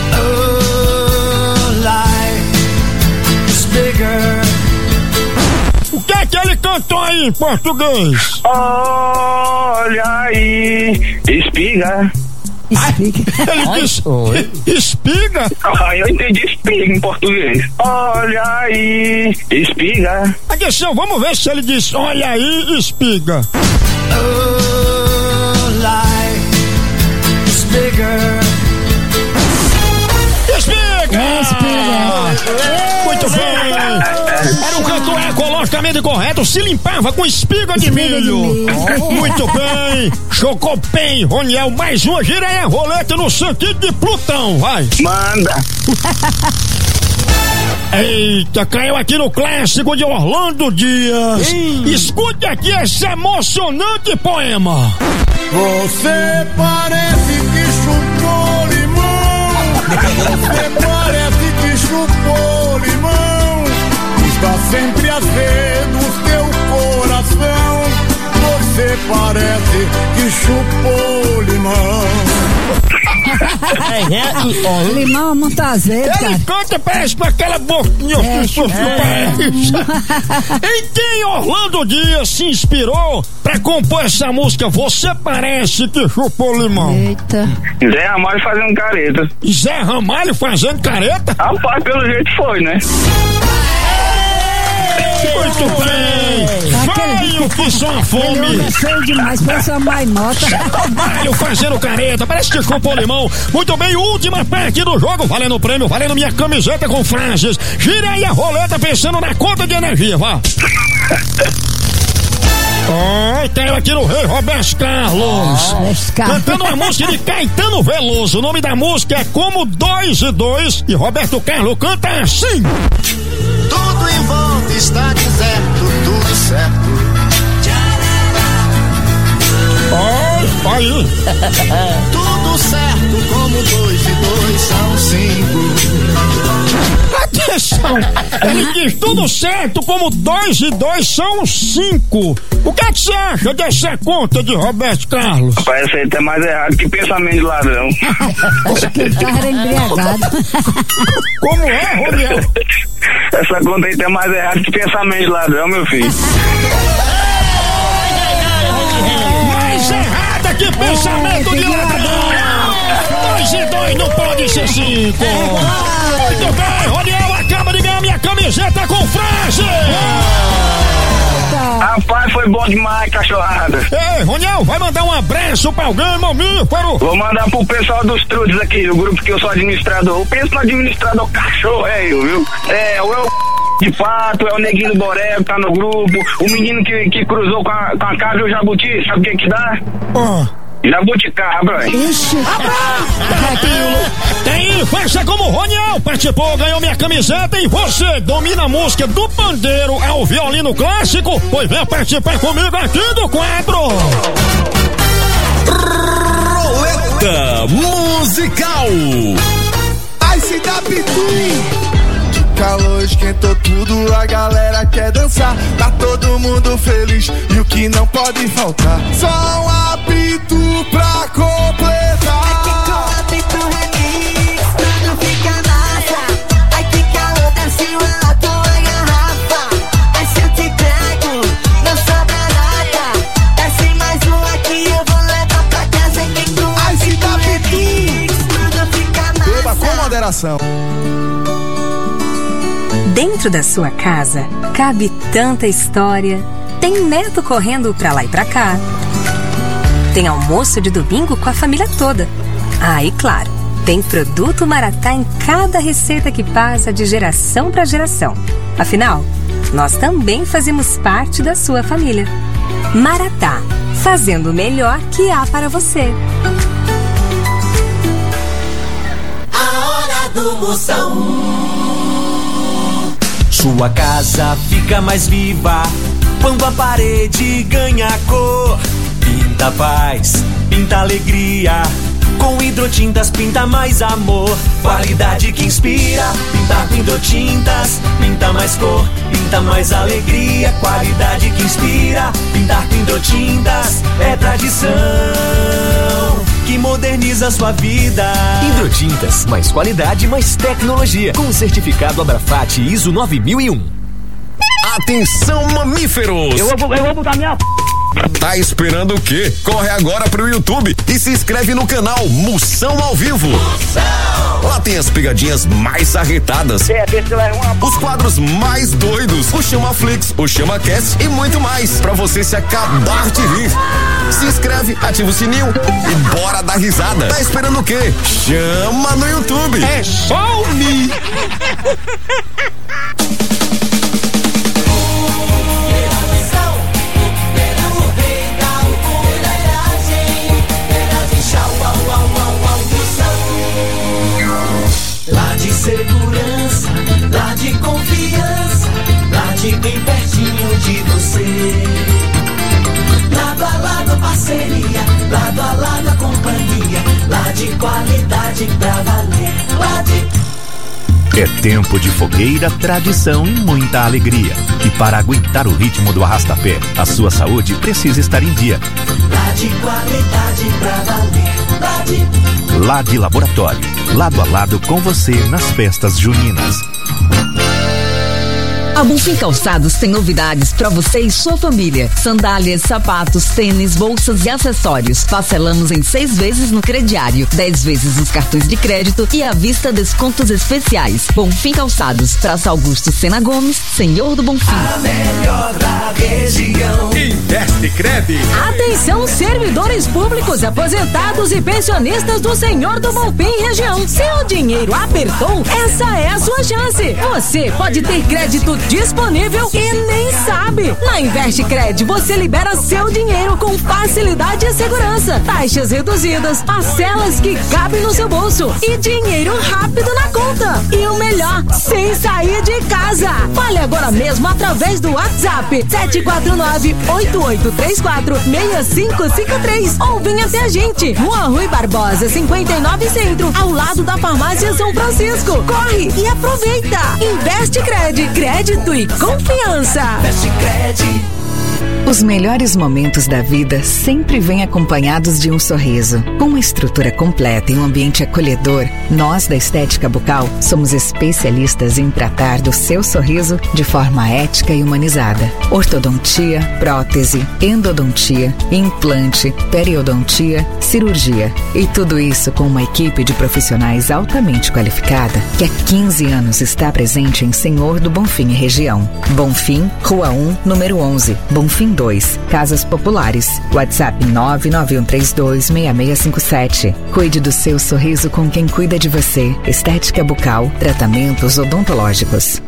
Oh, life is bigger. O que é que ele cantou aí em português? Olha aí, espiga. Espiga. Ele disse espiga? Ah, eu entendi espiga em português. Olha aí, espiga. Atenção, vamos ver se ele diz olha aí, espiga. Oh, life is bigger. Espiga! Espiga! Muito bem! Era um cantor ecologicamente correto, se limpava com espiga de milho. Muito bem! Chocou bem, Roniel. Mais uma, gira aí a roleta no sentido de Plutão, vai! Manda! Eita, caiu aqui no clássico de Orlando Dias. Ei. Escute aqui esse emocionante poema. Você parece que chupou limão. Você parece que chupou limão. Está sempre azedo teu coração. Você parece que chupou limão. É, limão é muito azedo, cara. Ele canta, parece com aquela boquinha é, que é. Em quem Orlando Dias se inspirou pra compor essa música? Você parece que chupou limão. Eita. Zé Ramalho fazendo careta. Zé Ramalho fazendo careta? Rapaz, pelo jeito foi, né? Muito bem! Vai o que só fome! É feio demais, parece uma maimota. Vai fazendo careta, parece que chupou limão. Muito bem, última parte do jogo, valendo o prêmio, valendo minha camiseta com frases. Gira aí a roleta pensando na conta de energia, vá! Oi, tenho aqui no Rei Roberto Carlos. Oh, cantando uma música de Caetano Veloso. O nome da música é Como Dois e Dois. E Roberto Carlos canta assim. Tudo em volta está deserto, tudo certo. Oi, aí. Tudo certo, como dois e dois são cinco. Atenção! Ele diz tudo certo, como dois e dois são cinco. O que é que você acha dessa conta de Roberto Carlos? Parece aí até mais errado que pensamento de ladrão. Acho que ele tava embriagado. Como é, Roniel? Essa essa conta aí tá mais errada que pensamento de ladrão, meu filho. Mais errada que pensamento de ladrão. Dois e dois não pode ser cinco. Muito bem, Roniel acaba de ganhar minha camiseta com frase. Rapaz, foi bom demais, cachorrada. Ei, Roniel, vai mandar um abraço pra alguém, mamífero? Vou mandar pro pessoal dos Trudes aqui, o grupo que eu sou administrador. Eu penso no administrador cachorro, é eu, viu? É, o eu de fato, é o Neguinho do Boré que tá no grupo, o menino que, que cruzou com a, com a casa e o Jabuti, sabe o que que dá? Oh. Jabuticabra. Ixi. Tem faixa como o Roniel participou, ganhou minha camiseta e você domina a música do pandeiro ao violino clássico? Pois vem participar comigo aqui do quadro. Roleta musical. Ai, se dá pitu. Calor esquentou tudo, a galera quer dançar. Tá todo mundo feliz e o que não pode faltar só um apito pra completar. Aqui com o apito remix, tudo fica massa. Ai que calor, desce uma tua garrafa. Ai se eu te pego, não sobra nada. Desce mais um aqui, eu vou levar pra casa. Aqui com o apito remix, tudo fica massa. Beba com moderação. Dentro da sua casa, cabe tanta história. Tem neto correndo pra lá e pra cá. Tem almoço de domingo com a família toda. Ah, e claro, tem produto Maratá em cada receita que passa de geração pra geração. Afinal, nós também fazemos parte da sua família. Maratá, fazendo o melhor que há para você. A hora do Moção. Sua casa fica mais viva quando a parede ganha cor. Pinta paz, pinta alegria. Com hidrotintas pinta mais amor. Qualidade que inspira. Pintar com hidrotintas pinta mais cor, pinta mais alegria. Qualidade que inspira. Pintar com hidrotintas é tradição que moderniza sua vida. Hidrotintas, mais qualidade, mais tecnologia. Com o certificado Abrafat I S O nove mil e um. Atenção, mamíferos! Eu vou, eu vou botar minha... Tá esperando o quê? Corre agora pro YouTube e se inscreve no canal Moção ao Vivo. Moção. Lá tem as pegadinhas mais arretadas, é, uma... os quadros mais doidos, o Chama Flix, o Chama Cast e muito mais, pra você se acabar de rir. Se inscreve, ativa o sininho e bora dar risada. Tá esperando o quê? Chama no YouTube. É só o Mi. Lá de segurança, lá de confiança, lá de bem pertinho de você. Lado a lado a parceria, lado a lado a companhia, lá de qualidade pra valer, lá de... É tempo de fogueira, tradição e muita alegria. E para aguentar o ritmo do arrastapé, a sua saúde precisa estar em dia. Lá de qualidade pra valer, lá de... Lá de Laboratório, lado a lado com você nas festas juninas. A Bonfim Calçados tem novidades para você e sua família. Sandálias, sapatos, tênis, bolsas e acessórios. Parcelamos em seis vezes no crediário, dez vezes nos cartões de crédito e à vista descontos especiais. Bonfim Calçados, Praça Augusto Sena Gomes, Senhor do Bonfim. A melhor da região. Investe Cred. Atenção, servidores públicos, aposentados e pensionistas do Senhor do Bonfim região. Seu dinheiro apertou? Essa é a sua chance. Você pode ter crédito disponível e nem sabe. Na Investe Cred você libera seu dinheiro com facilidade e segurança. Taxas reduzidas, parcelas que cabem no seu bolso e dinheiro rápido na conta. E o melhor, sem sair de casa. Fale agora mesmo através do WhatsApp sete quatro nove, oito oito três quatro, seis cinco cinco três ou venha até a gente. Rua Rui Barbosa, cinquenta e nove Centro, ao lado da Farmácia São Francisco. Corre e aproveita. Investe Cred, crédito e confiança. Investe Cred. Os melhores momentos da vida sempre vêm acompanhados de um sorriso. Com uma estrutura completa e um ambiente acolhedor, nós da Estética Bucal somos especialistas em tratar do seu sorriso de forma ética e humanizada. Ortodontia, prótese, endodontia, implante, periodontia, cirurgia. E tudo isso com uma equipe de profissionais altamente qualificada que há quinze anos está presente em Senhor do Bonfim e região. Bonfim, Rua um, número onze, Bonfim dois, Casas Populares. WhatsApp nove nove um três dois seis seis cinco sete. Cuide do seu sorriso com quem cuida de você. Estética Bucal, tratamentos odontológicos.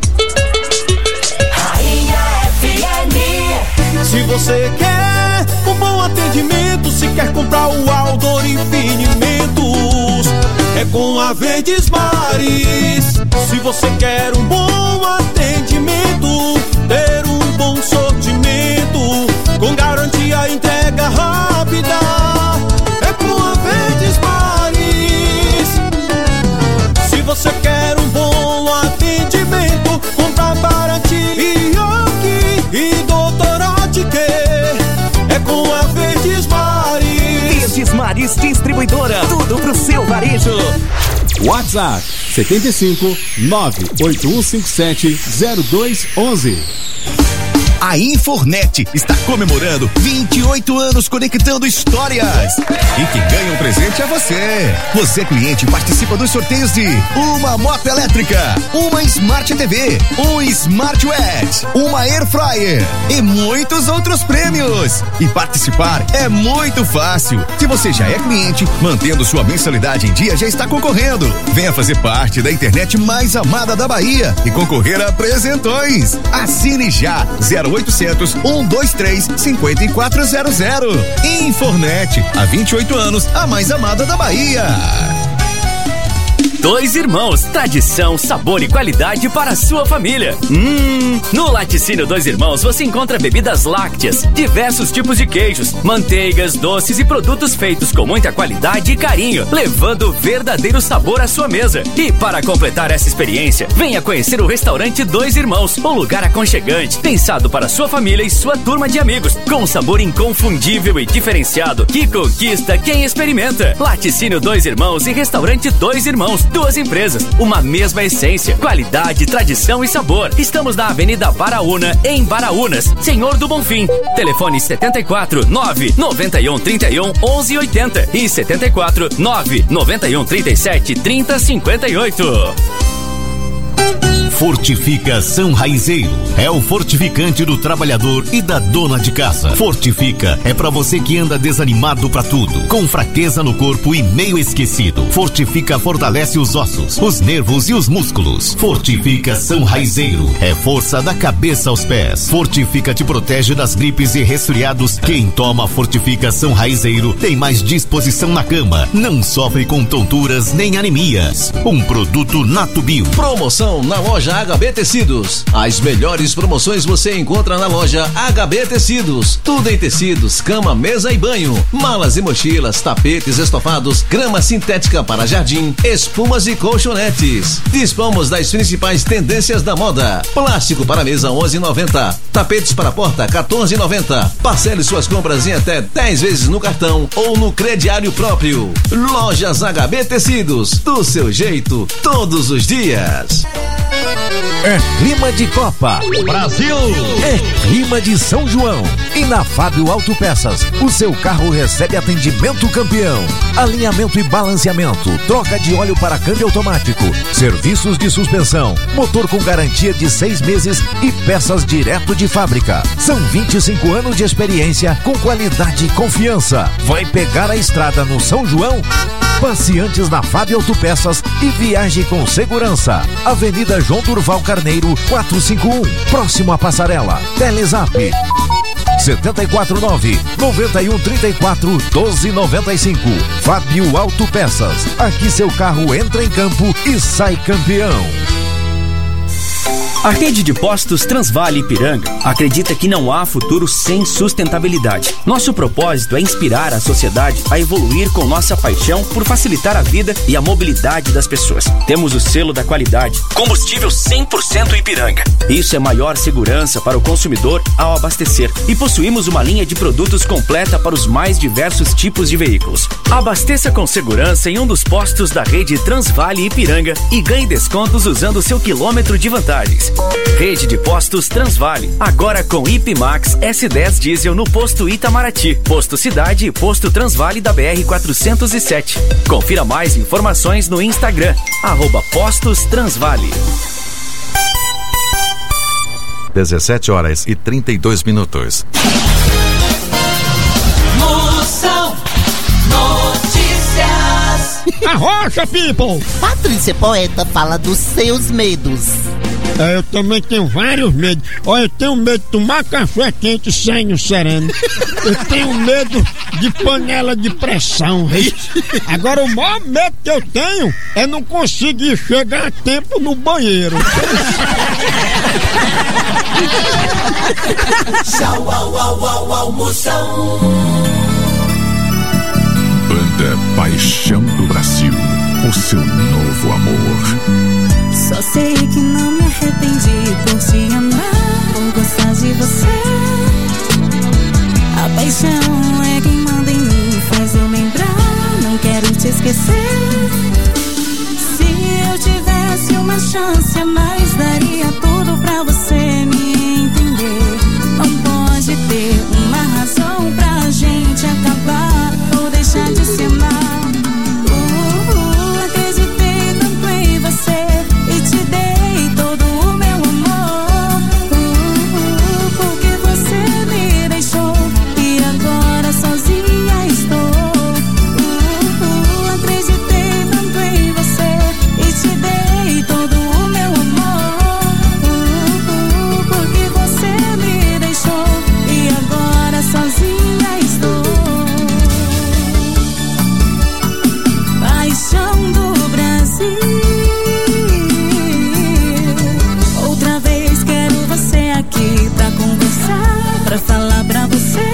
Se você quer um bom atendimento, se quer comprar o Aldor Infinimentos, é com a Verdes Mares. Se você quer um bom atendimento, ter um bom sortimento, com garantia entrega rápida, é com a Verdes Mares. Se você quer um bom atendimento, comprar baratinho e doutor é com a Verdes Mares. Verdes Mares Distribuidora, tudo pro seu varejo. WhatsApp setenta e cinco, nove oito um cinco sete, zero dois um um. A Infornet está comemorando vinte e oito anos conectando histórias. E quem ganha um presente é você. Você, cliente, participa dos sorteios de uma moto elétrica, uma Smart T V, um Smartwatch, uma Air Fryer e muitos outros prêmios. E participar é muito fácil. Se você já é cliente, mantendo sua mensalidade em dia, já está concorrendo. Venha fazer parte da internet mais amada da Bahia e concorrer a presentões. Assine já zero oitocentos, um dois três, cinco quatro zero zero. Infornet, há vinte e oito anos, a mais amada da Bahia. Dois Irmãos, tradição, sabor e qualidade para a sua família. Hum, no Laticínio Dois Irmãos você encontra bebidas lácteas, diversos tipos de queijos, manteigas, doces e produtos feitos com muita qualidade e carinho, levando verdadeiro sabor à sua mesa. E para completar essa experiência, venha conhecer o restaurante Dois Irmãos, um lugar aconchegante, pensado para sua família e sua turma de amigos, com um sabor inconfundível e diferenciado que conquista quem experimenta. Laticínio Dois Irmãos e Restaurante Dois Irmãos, duas empresas, uma mesma essência, qualidade, tradição e sabor. Estamos na Avenida Baraúna, em Baraúnas, Senhor do Bonfim. Telefone setenta e quatro, nove nove um, trinta e um, onze oitenta e setenta e quatro, nove nove um, trinta e sete, trinta, cinquenta e oito. Fortifica São Raizeiro. É o fortificante do trabalhador e da dona de casa. Fortifica é pra você que anda desanimado pra tudo, com fraqueza no corpo e meio esquecido. Fortifica fortalece os ossos, os nervos e os músculos. Fortifica São Raizeiro. É força da cabeça aos pés. Fortifica te protege das gripes e resfriados. Quem toma Fortifica São Raizeiro tem mais disposição na cama. Não sofre com tonturas nem anemias. Um produto Natubio. Promoção na loja H B Tecidos. As melhores promoções você encontra na loja H B Tecidos. Tudo em tecidos, cama, mesa e banho. Malas e mochilas, tapetes estofados, grama sintética para jardim, espumas e colchonetes. Dispomos das principais tendências da moda. Plástico para mesa onze e noventa. Tapetes para porta quatorze e noventa. Parcele suas compras em até dez vezes no cartão ou no crediário próprio. Lojas H B Tecidos. Do seu jeito, todos os dias. É clima de Copa Brasil, é clima de São João. E na Fábio Autopeças, o seu carro recebe atendimento campeão, alinhamento e balanceamento, troca de óleo para câmbio automático, serviços de suspensão, motor com garantia de seis meses e peças direto de fábrica. São vinte e cinco anos de experiência com qualidade e confiança. Vai pegar a estrada no São João? Passe antes na Fábio Autopeças e viaje com segurança. Avenida João Durval Carneiro, quatrocentos e cinquenta e um, próximo à passarela. Telezap sete quatro nove, nove um três quatro, doze noventa e cinco. Fábio Autopeças. Aqui seu carro entra em campo e sai campeão. A rede de postos Transvale Ipiranga acredita que não há futuro sem sustentabilidade. Nosso propósito é inspirar a sociedade a evoluir com nossa paixão por facilitar a vida e a mobilidade das pessoas. Temos o selo da qualidade, combustível cem por cento Ipiranga. Isso é maior segurança para o consumidor ao abastecer. E possuímos uma linha de produtos completa para os mais diversos tipos de veículos. Abasteça com segurança em um dos postos da rede Transvale Ipiranga e ganhe descontos usando seu quilômetro de vantagens. Rede de postos Transvale, agora com Ipimax S dez Diesel no posto Itamaraty, posto Cidade e posto Transvale da B R quatrocentos e sete. Confira mais informações no Instagram, arroba Postos Transvale. dezessete horas e trinta e dois minutos. Moção Notícias. Arrocha, people! Patrícia Poeta fala dos seus medos. É, eu também tenho vários medos. Olha, eu tenho medo de tomar café quente sem no sereno. Eu tenho medo de panela de pressão. Agora, o maior medo que eu tenho é não conseguir chegar a tempo no banheiro. Tchau, au, au, au, almoção. Banda Paixão do Brasil, o seu novo amor. Só sei que não me arrependi por te amar, por gostar de você. A paixão é quem manda em mim, faz eu lembrar, não quero te esquecer. Se eu tivesse uma chance a mais, daria tudo pra você me entender. Não pode ter uma razão pra gente acabar ou deixar de se amar. Pra falar pra você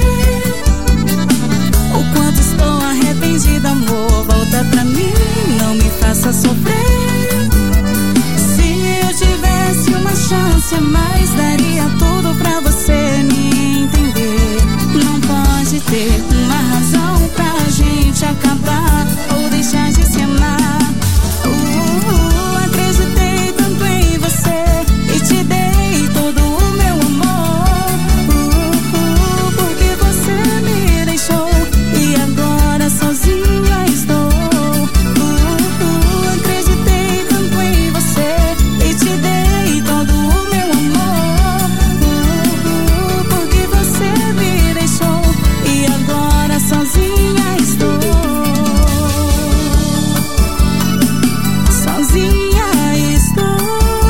o quanto estou arrependida, amor. Volta pra mim, não me faça sofrer. Se eu tivesse uma chance a mais, daria tudo pra você me entender. Não pode ter uma razão pra gente acabar ou deixar de se amar. uh, uh, Acreditei tanto em você e te dei todo o meu amor. Sozinha estou. uh, uh, Acreditei tanto em você e te dei todo o meu amor. uh, uh, Porque você me deixou e agora sozinha estou. Sozinha estou.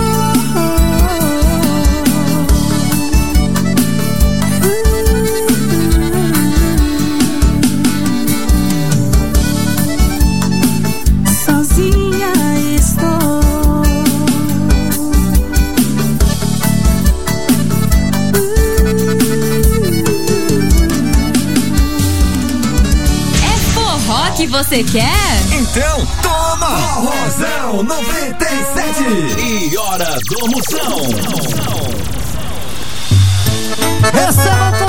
Que você quer? Então toma! Forrozão noventa e sete e hora do Moção. Receba